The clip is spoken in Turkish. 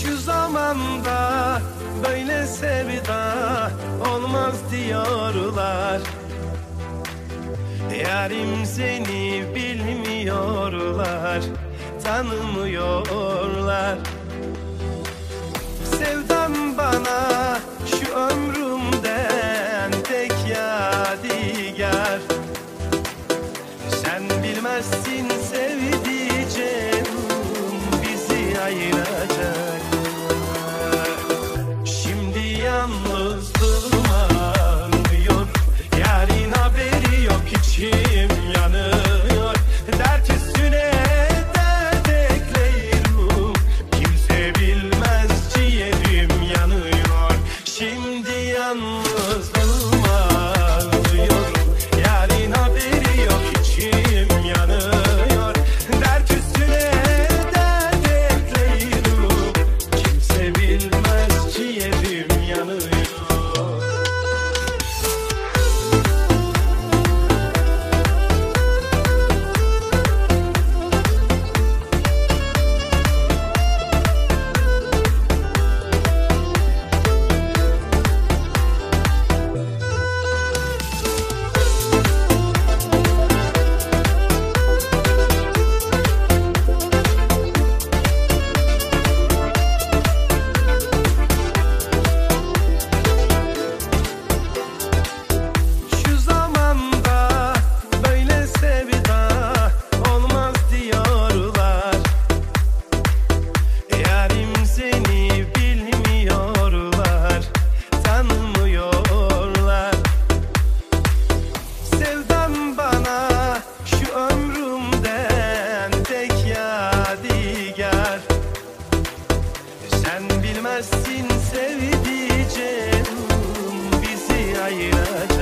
Şu zamanda böyle sevda olmaz diyorlar. Yarim seni bilmiyorlar, tanımıyorlar. Sevdan bana şu ömrümden tek yadigar. Sen bilmezsin sevdiceğim, bizi ayıracak. Şimdi yalnızlığıma anlıyor, yarın haberi yok, içim yanıyor. Dert üstüne dert ekleyirim, kimse bilmez ciğerim yanıyor. Şimdi yalnızlığıma anlıyorum, yarın haberi yok, içim yanıyor. Dert üstüne dert ekleyirim, kimse bilmez ciğerim yanıyor. Şu zamanda böyle sevda olmaz diyorlar. Yarim seni bilmiyorlar, tanımıyorlar. Sevdan bana şu ömrümden tek yadigar. Sen bilmezsin sevdiceğim, bizi ayıracak.